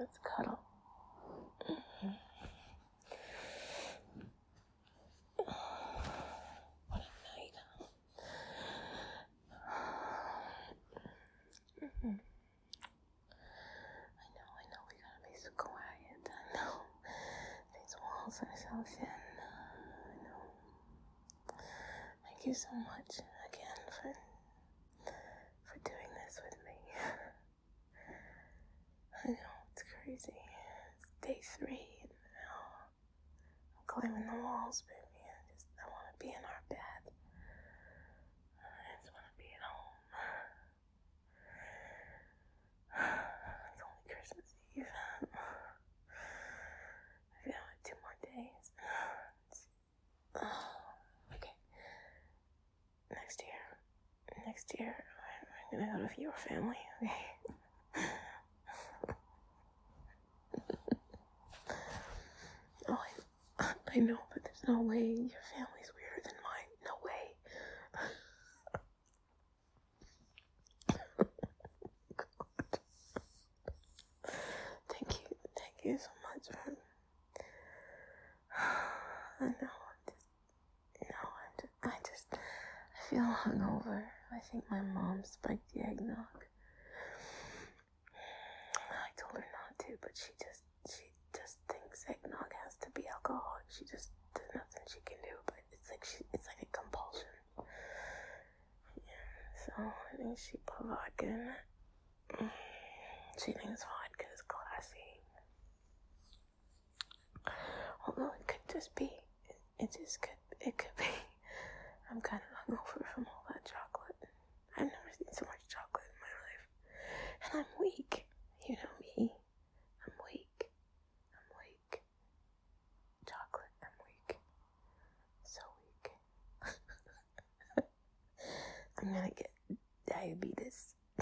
let's cuddle. What a night. I know, we gotta be so quiet. I know. These walls are so thin. I know. Thank you so much again for doing this with me. I know, it's crazy. It's day 3 and now I'm climbing the walls, baby. I want to be in our bed. I just want to be at home. It's only Christmas Eve. I've got 2 more days. Okay. Next year, I'm gonna go to your family, okay? Oh, I know, but there's no way your family's weirder than mine. No way. God. Thank you so much for... I know, I feel hungover. I think my mom spiked the eggnog. I told her not to, but she just thinks eggnog has to be alcoholic. There's nothing she can do, but it's like a compulsion. Yeah, so I think she put vodka in it. She thinks vodka is classy. Although it could just be, it could be. I'm kind of hungover from all that chocolate. I've never seen so much chocolate in my life. And I'm weak. You know me. I'm weak. Chocolate, I'm weak. So weak. I'm gonna get diabetes.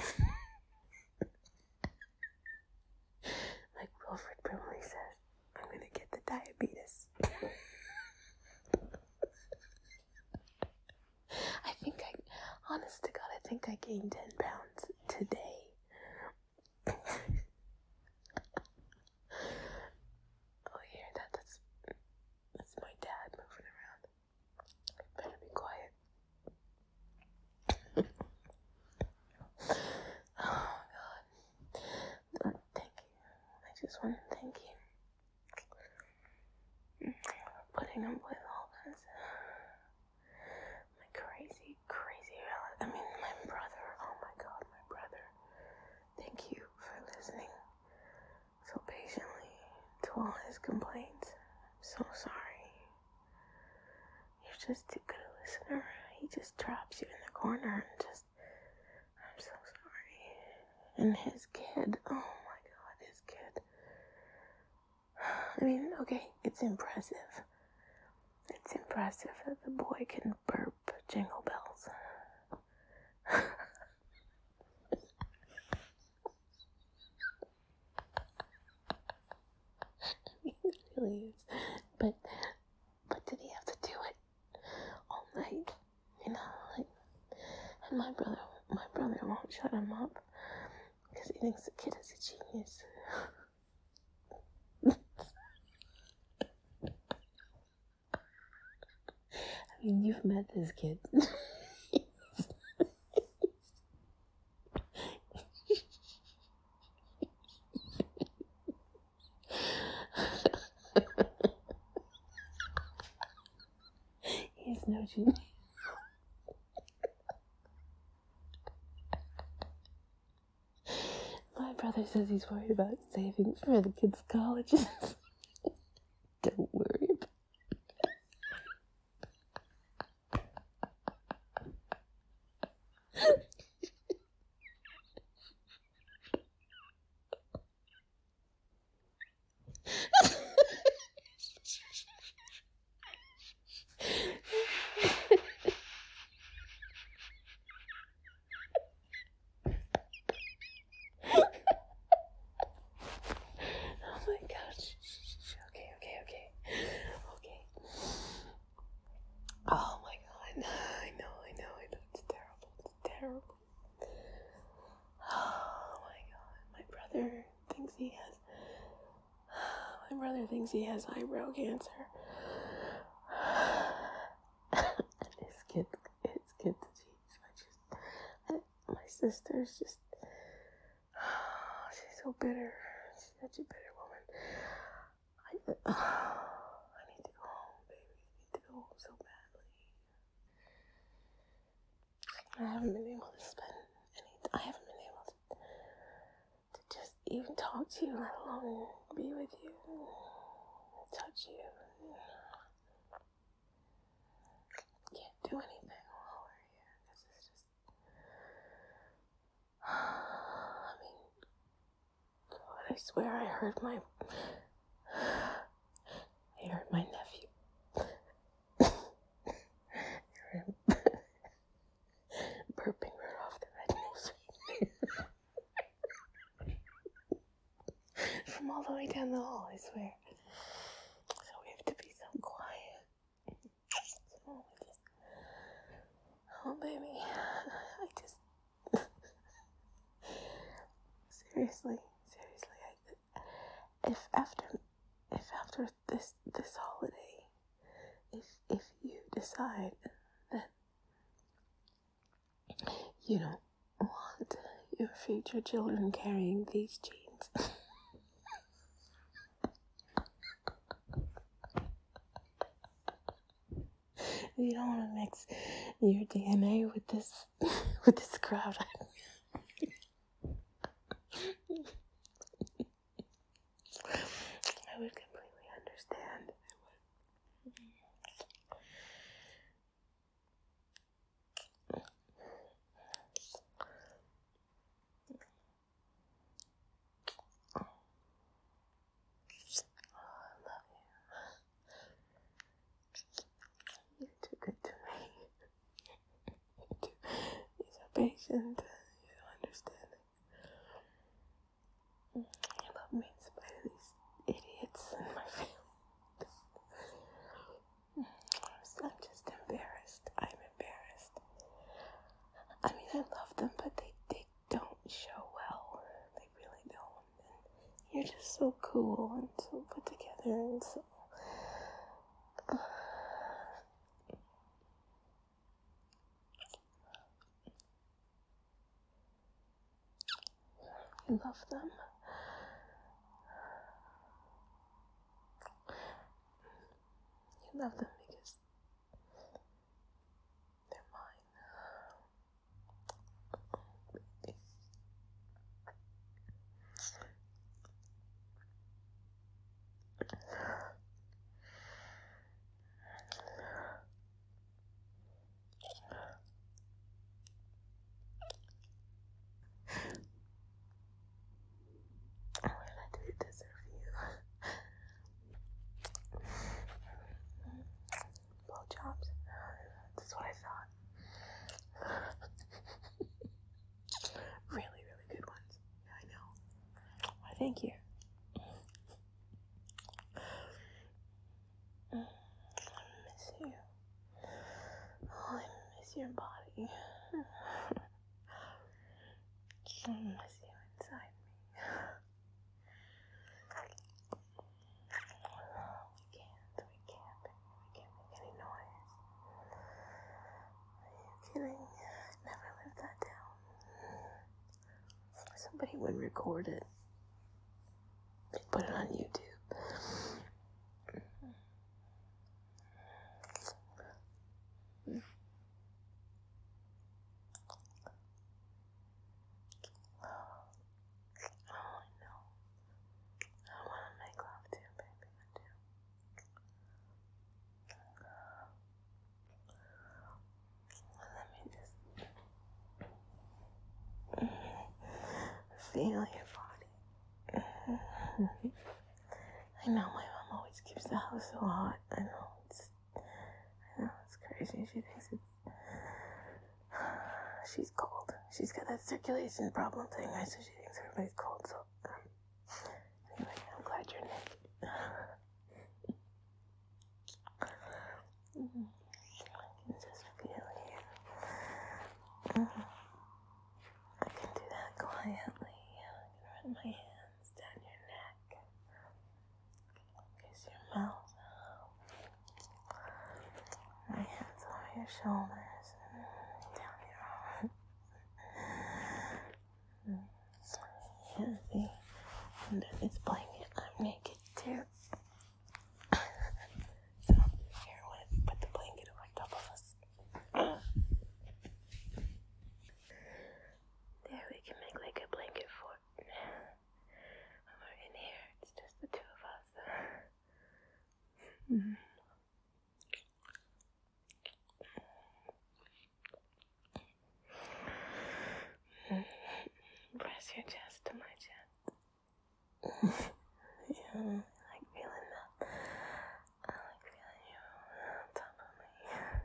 Like Wilfred Brimley says, I'm gonna get the diabetes. Honest to God, I think I gained 10 pounds today. Oh, you hear that? That's my dad moving around. Better be quiet. Oh, God. Thank you. I just want to thank you for putting up with all this. My crazy relative. I mean, my brother. Oh, my God, my brother. Thank you for listening so patiently to all his complaints. I'm so sorry. You're just too good a listener. He just traps you in the corner and I'm so sorry. And his kid, oh my God, his kid. I mean, okay, it's impressive. It's impressive that the boy can burp Jingle Bells. It really is. But did he have to do it all night? You know, like, and my brother won't shut him up because he thinks the kid is a genius. I mean, you've met this kid. He's no genius. My brother says he's worried about saving for the kids' colleges. Don't worry about it. Oh my gosh. Okay. My brother thinks he has eyebrow cancer. It's good to tease. My sister's just, she's so bitter. She's such a bitter woman. I need to go home, baby. I need to go home so badly. I haven't been able to just even talk to you, let alone be with you, touch you. Can't do anything while we're here, because it's just, I mean, God, I swear I heard my nephew. Burping right off the red newspaper. From all the way down the hall, I swear. So we have to be so quiet. Oh, baby. Seriously, if after this holiday, if you decide that you don't want your future children carrying these genes, you don't want to mix your DNA with this crowd. I would completely understand. You're too good to me. You're so patient. You're so understanding. You love me in spite of these idiots in my family. I'm just embarrassed. I'm embarrassed. I mean, I love them, but they don't show well. They really don't. And you're just so cool and so put together and so... You love them. You love them because they're mine. What did I do to deserve you? Blowjobs. That's what I thought. Really, really good ones. I know. Why, thank you. I miss you. Oh, I miss your body. I miss you inside me. We can't make any noise. Are you kidding? I'd never live that down. Somebody would record it and put it on YouTube. Feel your body. I know my mom always keeps the house so hot. I know it's crazy. She thinks she's cold. She's got that circulation problem thing, right? So she thinks everybody's cold. So anyway, I'm glad you're naked. I can just feel you. I can do that quietly. I can run my hands down your neck. well. My hands on your shoulders and down your arm. Yeah, see? Under this blanket, I'm naked too. So, here, let's put the blanket over top of us. There, we can make like a blanket fort. When we're in here, it's just the two of us. Press your chest to my chest. Yeah, I like feeling that. I like feeling you on top of me.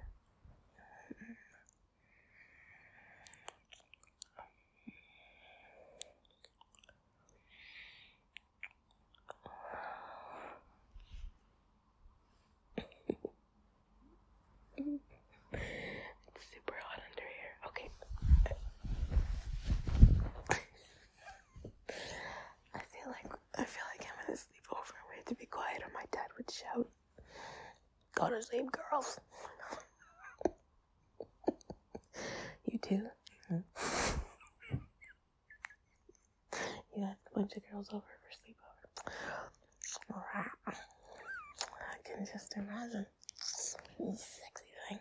It's super hot under here. Okay. I feel like I'm gonna sleep over. We have to be quiet or my dad would shout. Go to sleep, girls. You too? Mm-hmm. You got a bunch of girls over for sleepover. I can just imagine. Sexy thing.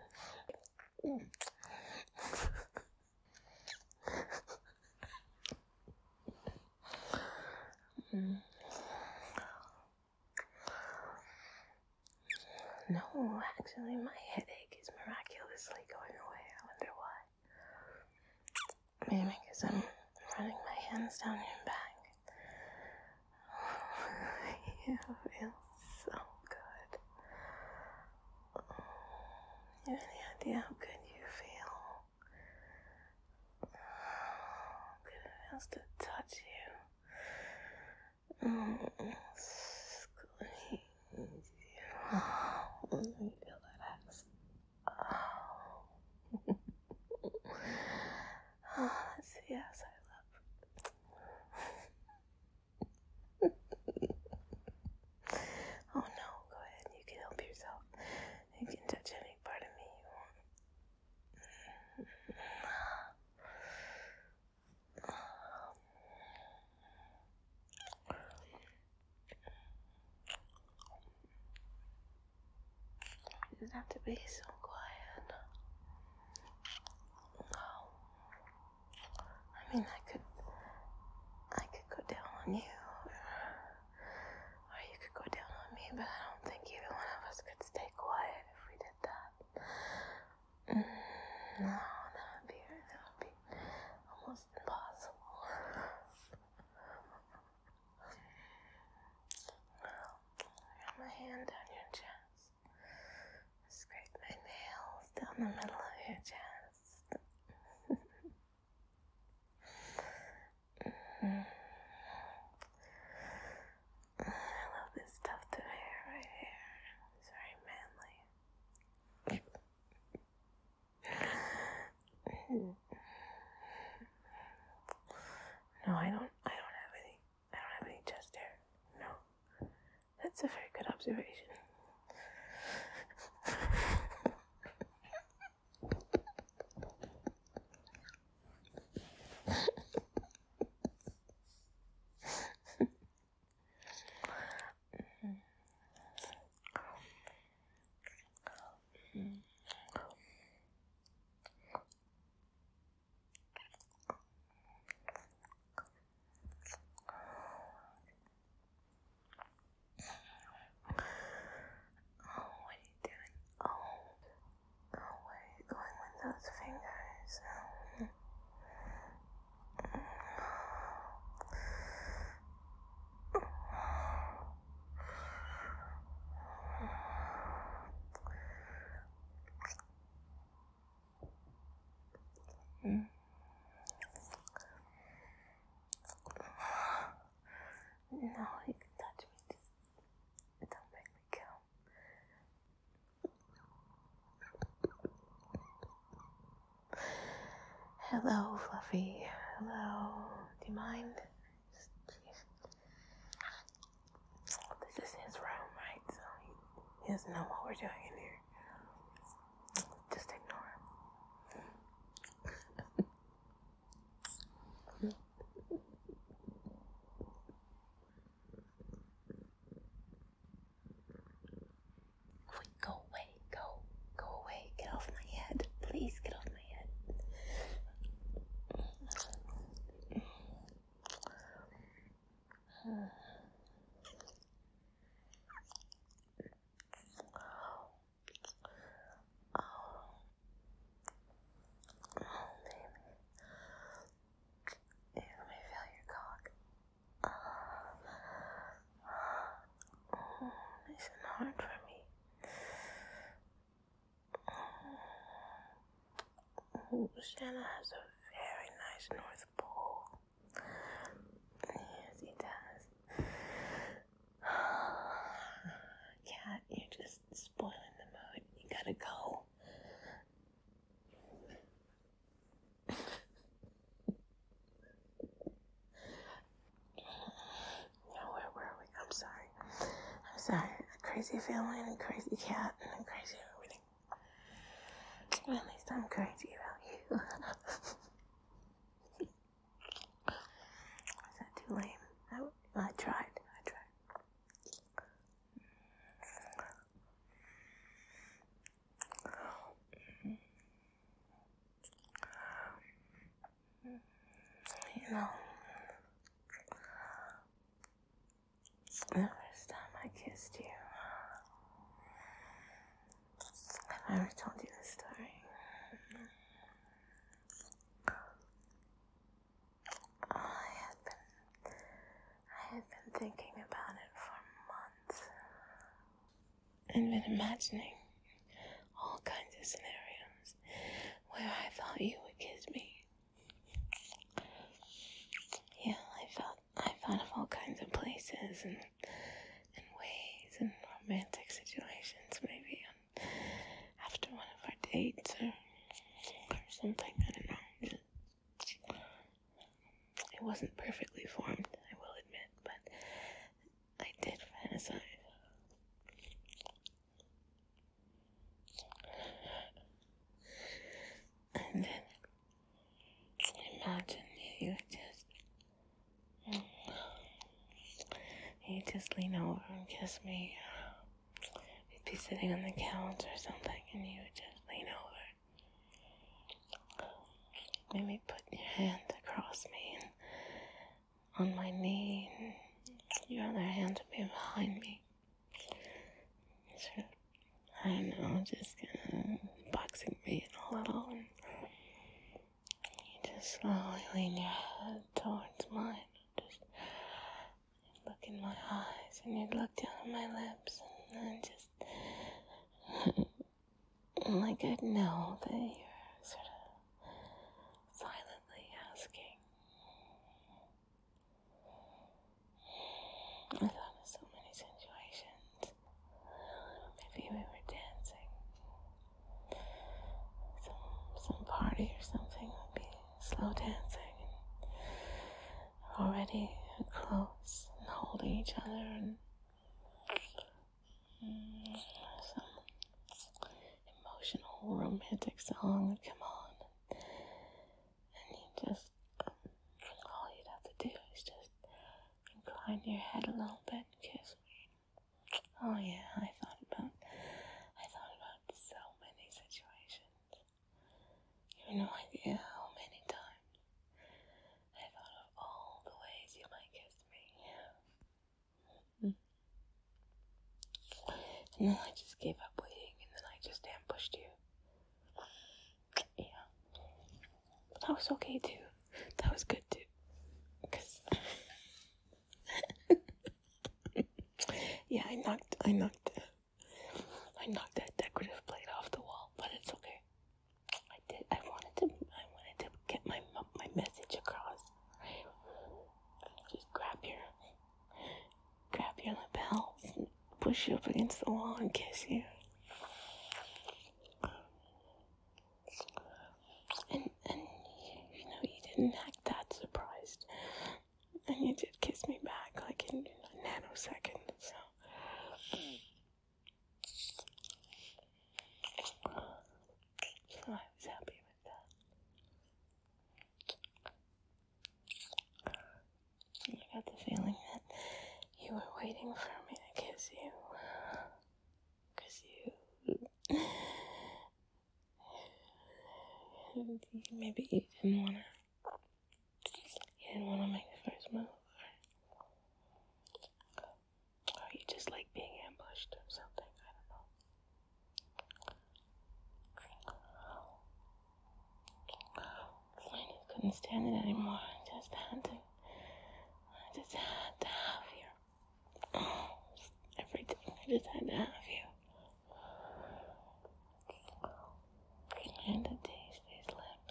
No, actually, my headache is miraculously going away. I wonder why. Maybe because I'm running my hands down your back. You feel so good. You have any idea how good you feel? How good it feels to touch you. Squeeze you. Let me feel that ass. That's the ass I love. Oh no, go ahead. You can help yourself. You can touch any part of me you want. It doesn't have to be so quiet. Oh. I mean, I could go down on you, or you could go down on me, but I don't think either one of us could stay quiet if we did that. No, that would be almost impossible. Got my hand down your chest. Scrape my nails down the middle of your chest. I love this tufted hair right here. It's very manly. No, I don't have any chest hair. No. That's a very good observation. Those fingers. No, you can touch me. Just don't make me go. Hello, Fluffy. Hello. Do you mind? This is his room, right? He doesn't know what we're doing in here. Just ignore him. Wait, go away. Go away. Get off my head. Please get off my head. Nice and hard for me. Ooh, Santa has a very nice North Pole. Yes, he does. Cat, you're just spoiling the mood. You gotta go. Where were we? I'm sorry. A crazy family and a crazy cat and a crazy everything. At least I'm crazy about you. Was that too lame? I tried. You know, the first time I kissed you, have I ever told you this story? I had been thinking about it for months, and been imagining all kinds of scenarios where I thought you would kiss me. Yeah, I thought of all kinds of places and ways and romantic situations, maybe after one of our dates or something. I don't know. It wasn't perfectly formed, I will admit, but I did fantasize. And then imagine you just lean over and kiss me. We'd be sitting on the couch or something, and you would just lean over. Maybe put your hand across me and on my knee, and your other hand would be behind me. Sort of, I don't know, just kind of boxing me in a little, and you just slowly lean your head towards mine. Just look in my eyes, and you'd look down at my lips, and then just like I'd know that you're sort of silently asking. I thought of so many situations. Maybe we were dancing. Some party or something would be slow dancing, and already close and holding each other, and some emotional romantic song would come on, and you just all you'd have to do is just incline your head a little bit and kiss me. Oh yeah, I thought about so many situations. You have no idea how many times I thought of all the ways you might kiss me. And then I just gave up waiting, and then I just ambushed you. Yeah. But that was okay too. That was good too. Because yeah, I knocked that decorative plate off the wall, but it's okay. I wanted to get my message across. Just grab your lapels and push you up against the wall and kiss you. And you didn't act that surprised. And you did kiss me back like in a nanosecond, so waiting for me to kiss you. Because maybe you didn't want to make the first move. Or you just like being ambushed or something. I don't know. I just couldn't stand it anymore. I just had to have you. Everything. I just had to have you. And to taste these lips.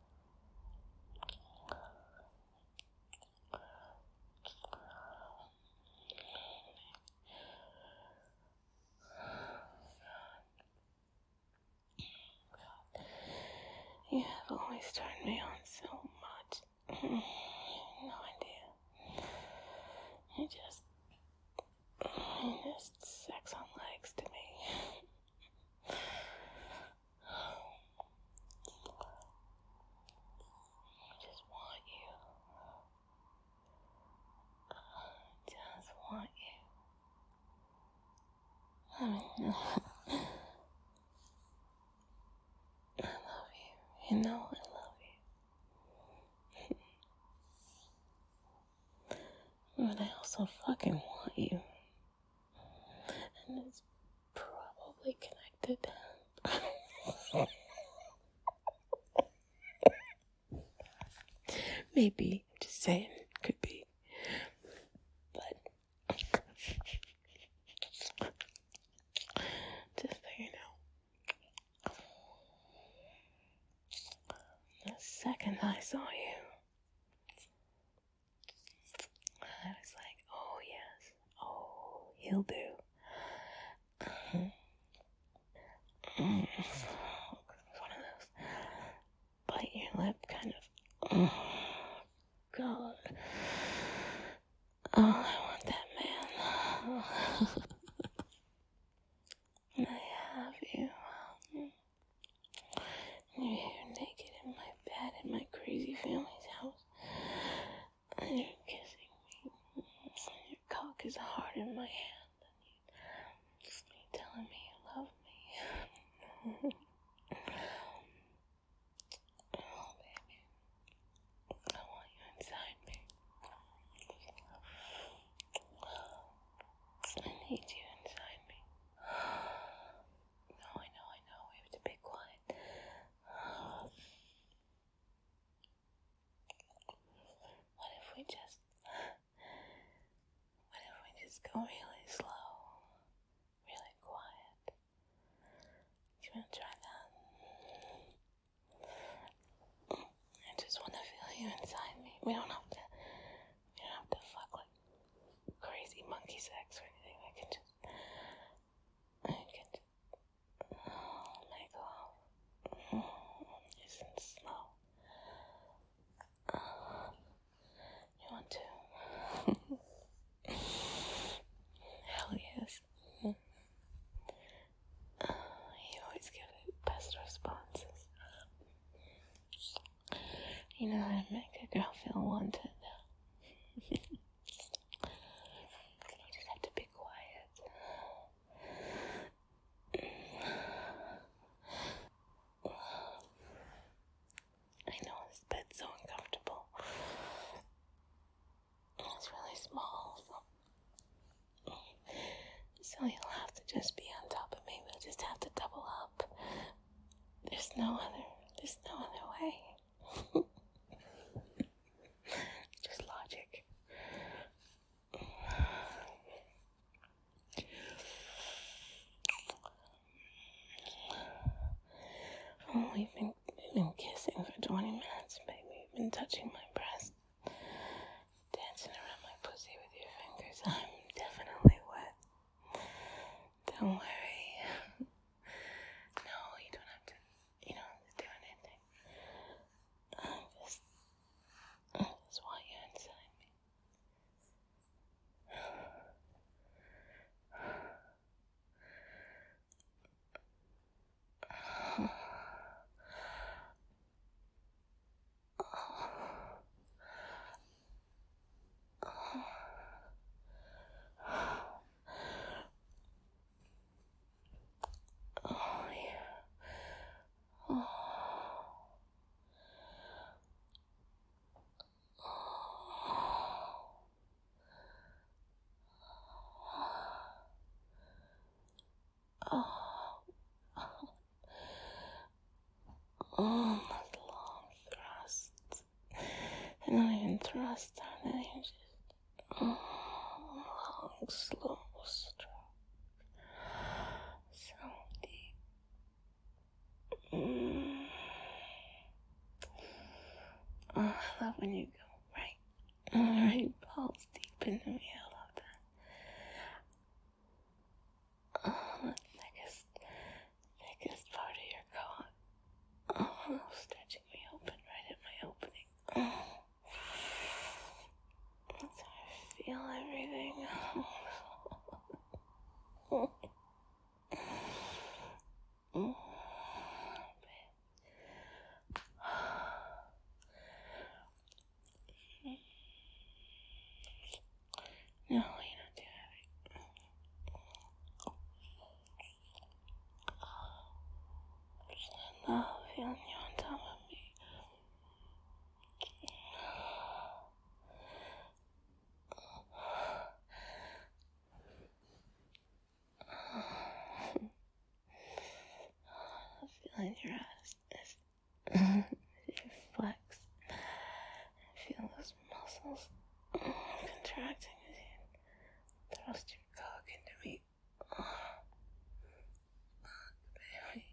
You have always turned me on so much. No idea. You just sex on legs to me. I just want you. Just want you. I love you. You know I love you. But I also fucking want you. And it's probably connected. Maybe. I'm just saying. Could be. But just so you know. The second I saw you, I was like, oh yes. Oh, he'll do. One of those bite your lip kind of. God. Oh, I want that man. And I have you. And you're here naked in my bed in my crazy family's house. And you're kissing me. And your cock is hard in my hand. And you're telling me you love me. Oh, baby. I want you inside me. I need you inside me. No, I know. We have to be quiet. What if we just go really slow, really quiet? Do you want to try that? I just want to feel you inside me. We don't have to fuck like crazy monkey sex or anything. I can just make love. Nice and slow. You want to? Hell yes. You always give the best responses. You know how to make a girl feel wanted. You just have to be quiet. I know this bed's so uncomfortable. It's really small, so you'll have to just be on top of me. We'll just have to double up. There's no other way. Just logic. Oh, we've been kissing for 20 minutes, baby. You've been touching my breast, dancing around my pussy with your fingers. I'm definitely wet. Don't worry. No, you don't have to do anything. trust, and then you just long, slow stroke, so deep. I love when you go right balls deep into me. I love that. The thickest part of your cock. Stretching me open right at my opening. That's how I feel everything. No, you're not too heavy. I love feeling you on top of me. Feeling your ass as you flex and feel those muscles contracting as you thrust your cock into me. Baby.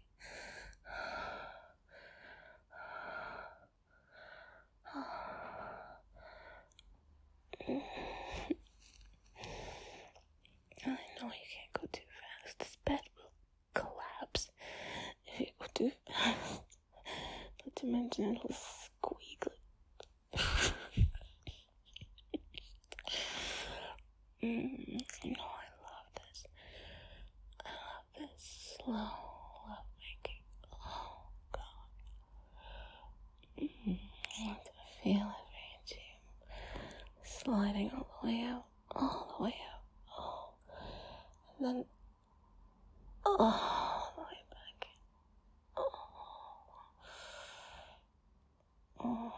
I know you can't go too fast. This bed will collapse if you go too fast. Not to mention it'll squeak. I love this. I love this slow love making. Oh God. I want to feel every inch sliding all the way out. All the way out. Oh. And then all the way back in. Oh. Oh.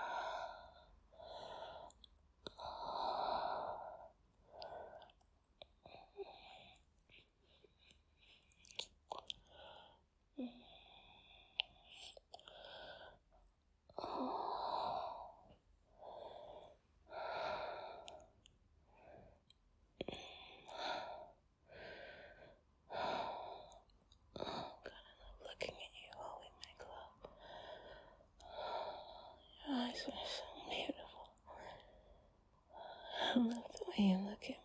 Looking at you while we make love. Your eyes are so beautiful. I love the way you look at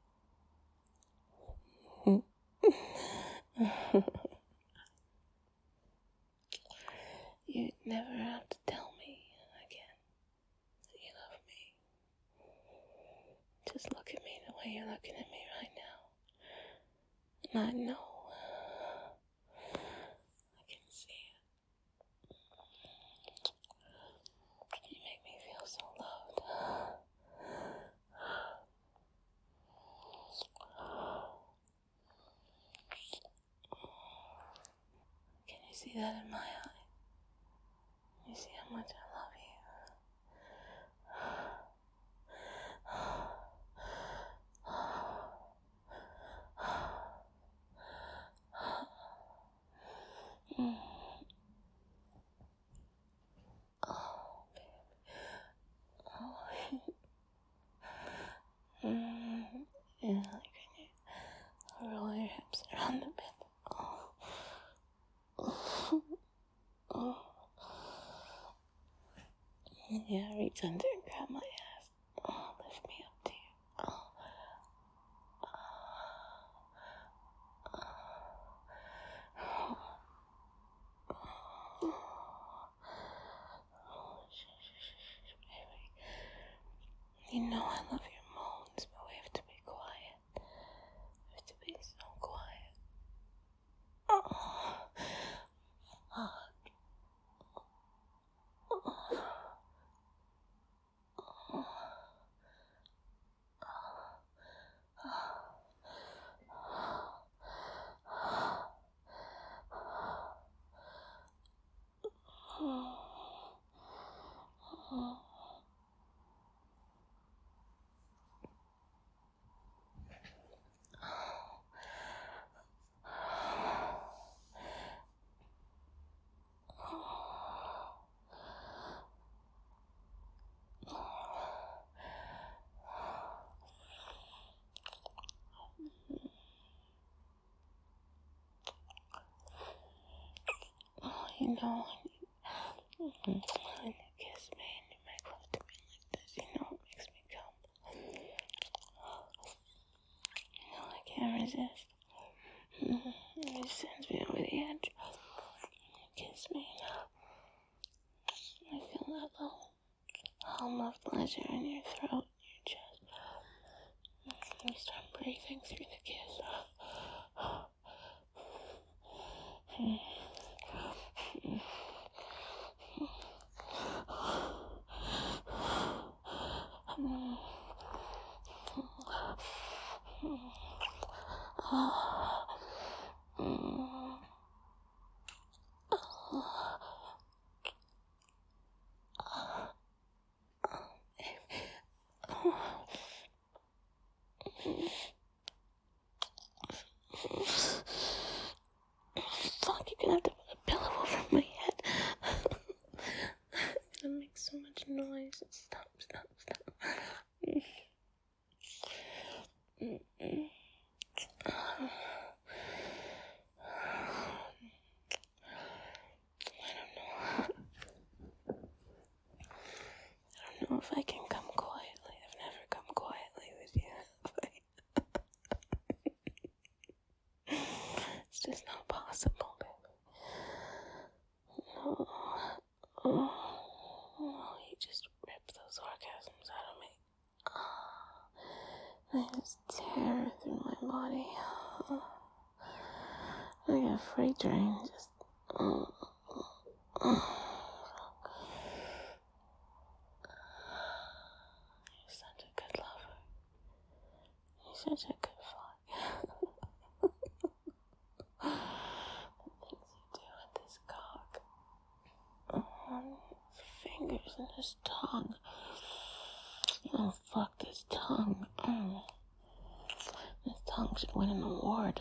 me. You never have to tell me again that you love me. Just look at me the way you're looking at me right now. And I know. I can see it. You make me feel so loved. Can you see that in my eye? You see how much I love you? Yeah, like when you roll your hips around the bed. Oh. you know, when you kiss me and you make love to me like this, you know, it makes me come. You know, I can't resist. It sends me over the edge. You kiss me, I feel that little hum of pleasure in your throat, in your chest. You start breathing through the kiss. Fuck, you're gonna have to put a pillow over my head. That makes so much noise. Stop. I don't know if I can come quietly. I've never come quietly with you. It's just not possible, baby. No, you just rip those orgasms out of me. They just tear through my body. Like a freight train, just. You're such a good lover. You're such a good fuck. The things you do with this cock. Fingers and his tongue. Oh, fuck this tongue. This tongue should win an award.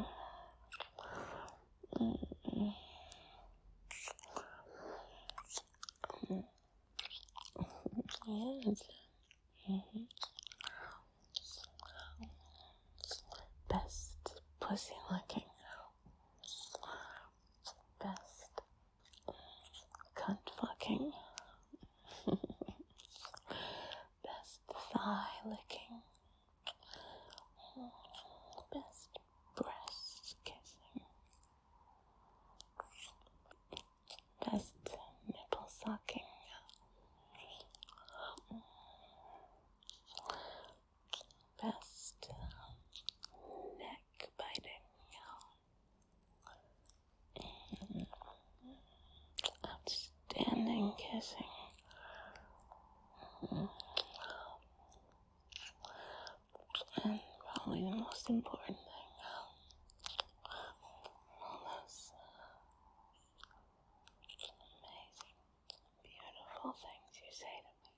Yes. Best pussy licking. Best cunt fucking. Best thigh licking. Best breast kissing. Best nipple sucking. Best neck biting. Outstanding kissing. And probably the most important thing, all those amazing, beautiful things you say to me.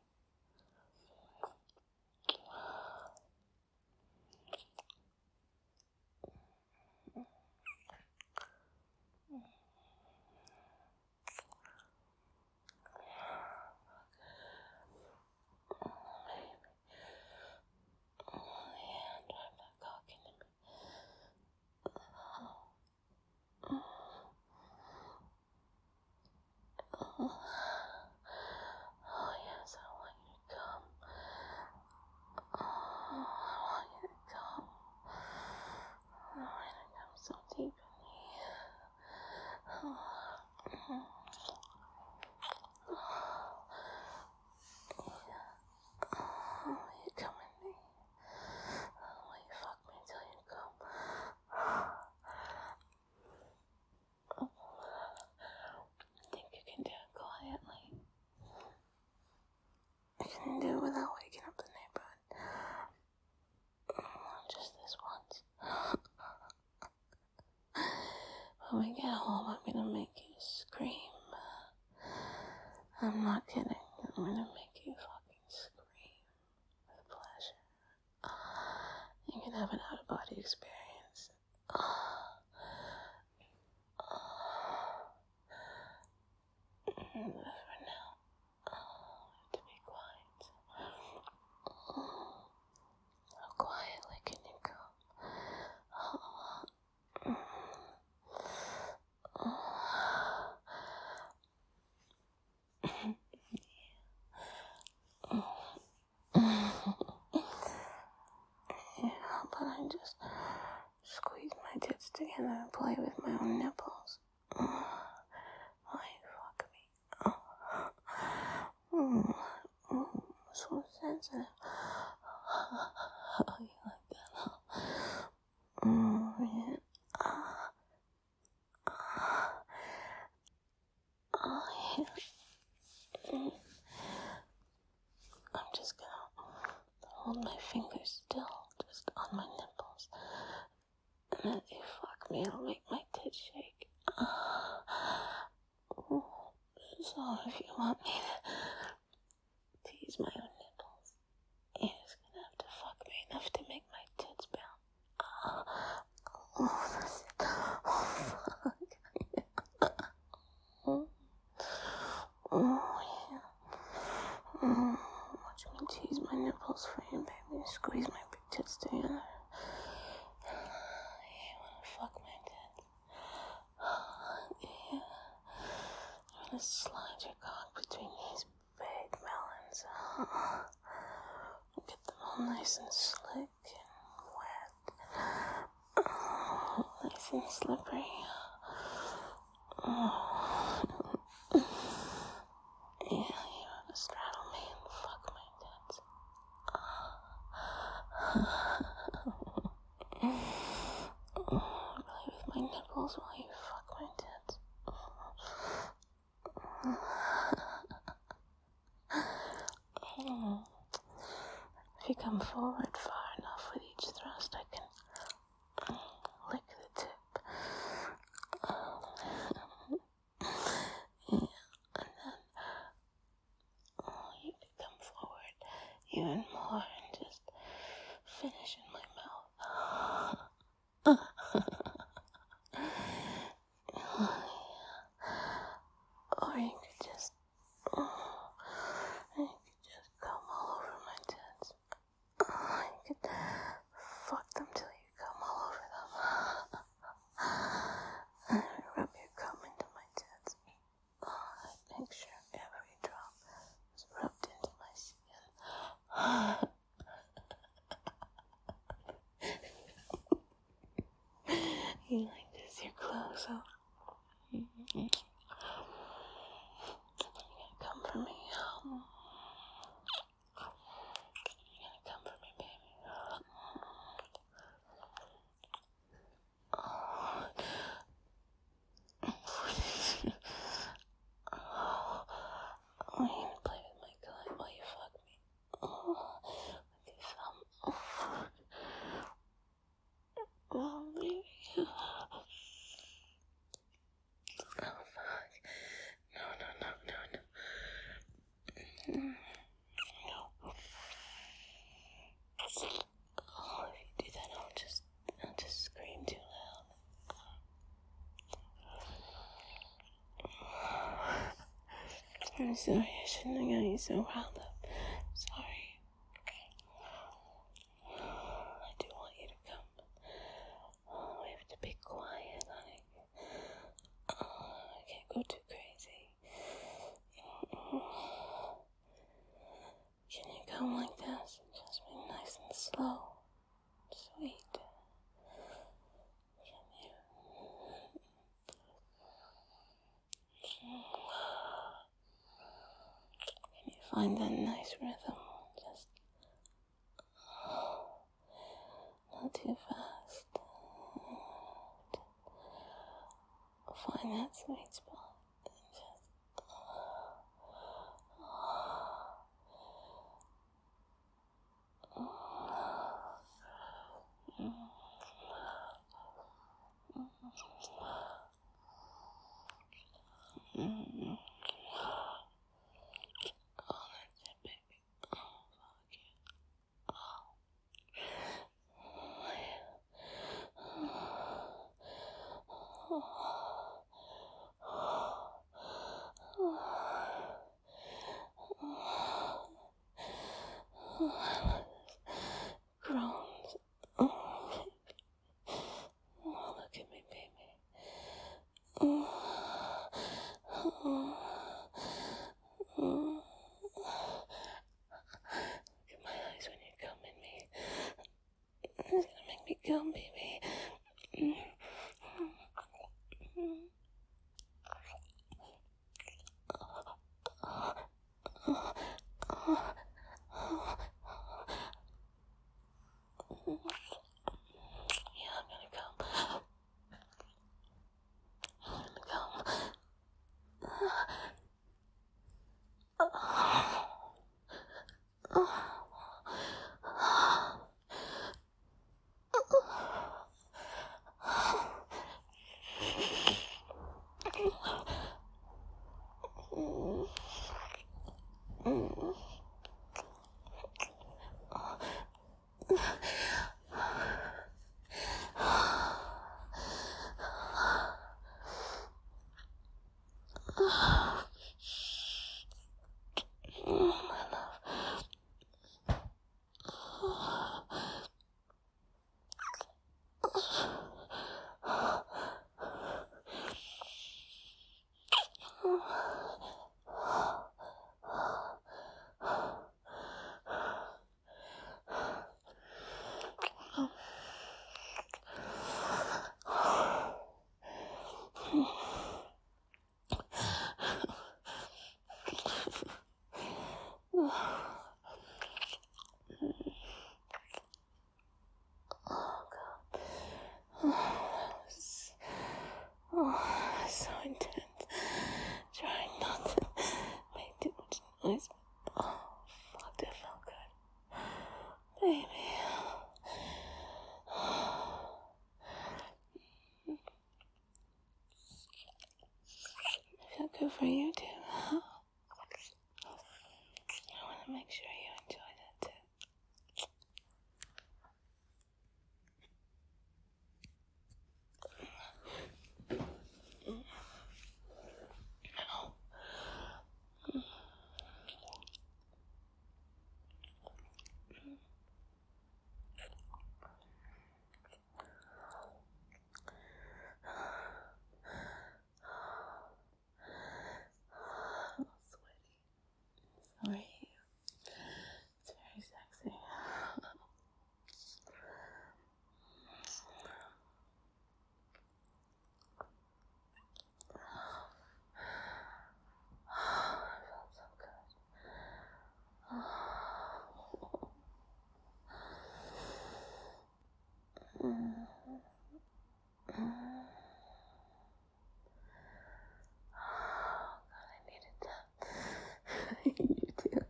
Oh yes, I want you to come. Oh, I want you to come. I want you to come so deep in me. You come in me. Will you fuck me till you come? Think you can do it quietly? Can you do it without waking up the neighborhood? Just this once. When we get home, I'm gonna make you scream. I'm not kidding. I'm gonna make you fucking scream with pleasure. You can have an out-of-body experience. But for now, I have to be quiet. How quietly can you come? I just squeeze my tits together and play with my own nipples. Why fuck me? So sensitive. Oh, you like that? Yeah. Oh, yeah. I'm just gonna hold my fingers still, just on my nipples. And as you fuck me, it'll make my tits shake. So if you want me to tease my own nipples, you're just gonna have to fuck me enough to make my tits bounce. That's it. Fuck. Yeah. Watch me tease my nipples for you, baby. Squeeze my big tits together. You wanna fuck my tits? Yeah. You wanna slide your cock between these big melons? Get them all nice and slick and wet. Nice and slippery. Yeah, you wanna straddle me and fuck my tits? Play with my nipples while you fuck my tits. If you come forward far enough with each thrust, I can lick the tip. Yeah, and then you can come forward even more and just finish in my mouth. Or you could just come all over my tits. You could fuck them till you come all over them. And rub your cum into my tits. Make sure every drop is rubbed into my skin. You like this? Your clothes up. You gotta come for me. You gotta come for me, baby. You gonna play with my clit while you fuck me. With your thumb. Oh, baby. Oh, fuck. No. Oh, if you do that, I'll just scream too loud. I'm sorry, I shouldn't have got you so riled up. Sorry. I do want you to come, but we have to be quiet, honey. I can't go too crazy. Can you come like this? Just be nice and slow. Sweet. Can you? Can you find that nice rhythm? Just not too fast. Find that sweet spot. go, baby. Yeah, I'm gonna come. So intense. Trying not to make too much noise. Oh, fuck, that felt good. Baby. It felt good for you too, huh? I want to make sure you enjoy that too. Sweaty. It's very sexy. It felt so good. God, I needed that. You too.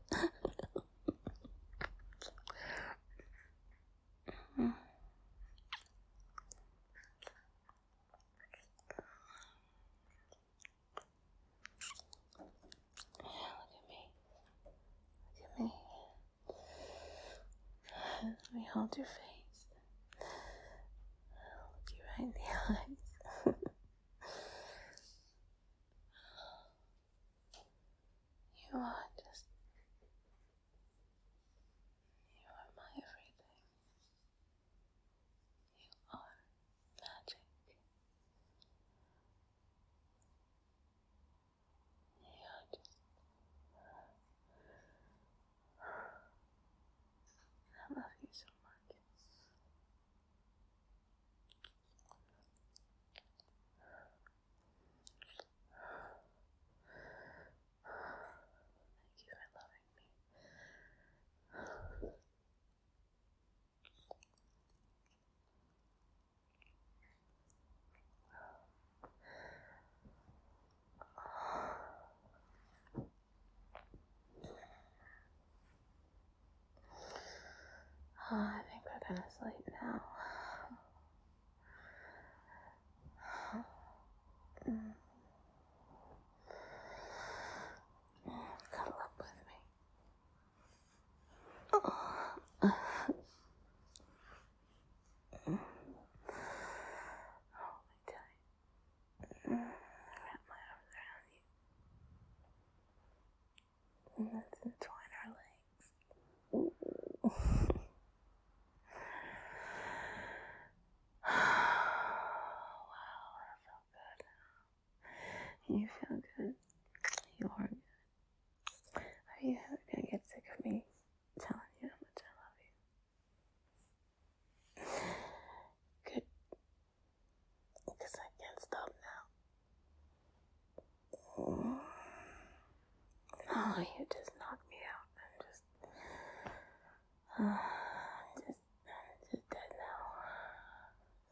Look at me. Let me hold your face. Look you right in the eyes. You are my everything. You are magic. You are just, I love you so much. Thank you for loving me. I think we're gonna sleep now. Cuddle up with me. Hold me tight. Wrap my arms around you. Let's entwine our legs. Wow, that felt good. You feel good. You are good. Are you ever gonna get sick of me telling you how much I love you?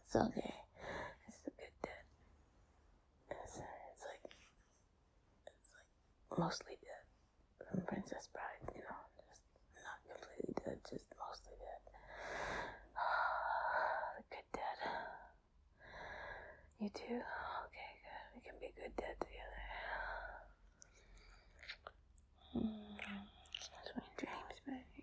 It's okay. It's the good dead. It's like mostly dead. From Princess Bride, just not completely dead, just mostly dead. The good dead. You too? Okay, good. We can be good dead together. Sweet dreams, baby.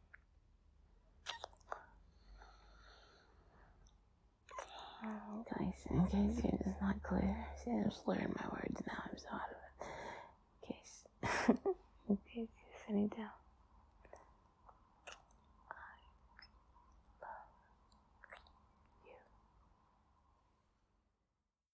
Guys, in case you're just not clear, see, I'm slurring my words now, I'm so out of it. In case you're sitting down.